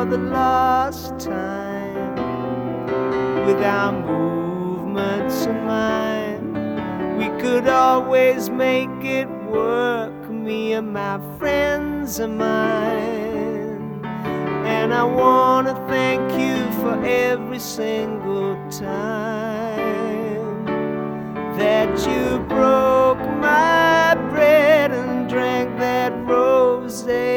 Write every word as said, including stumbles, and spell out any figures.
for the last time. With our movements of mine, we could always make it work, me and my friends of mine. And I wanna thank you for every single time that you broke my bread and drank that rosé.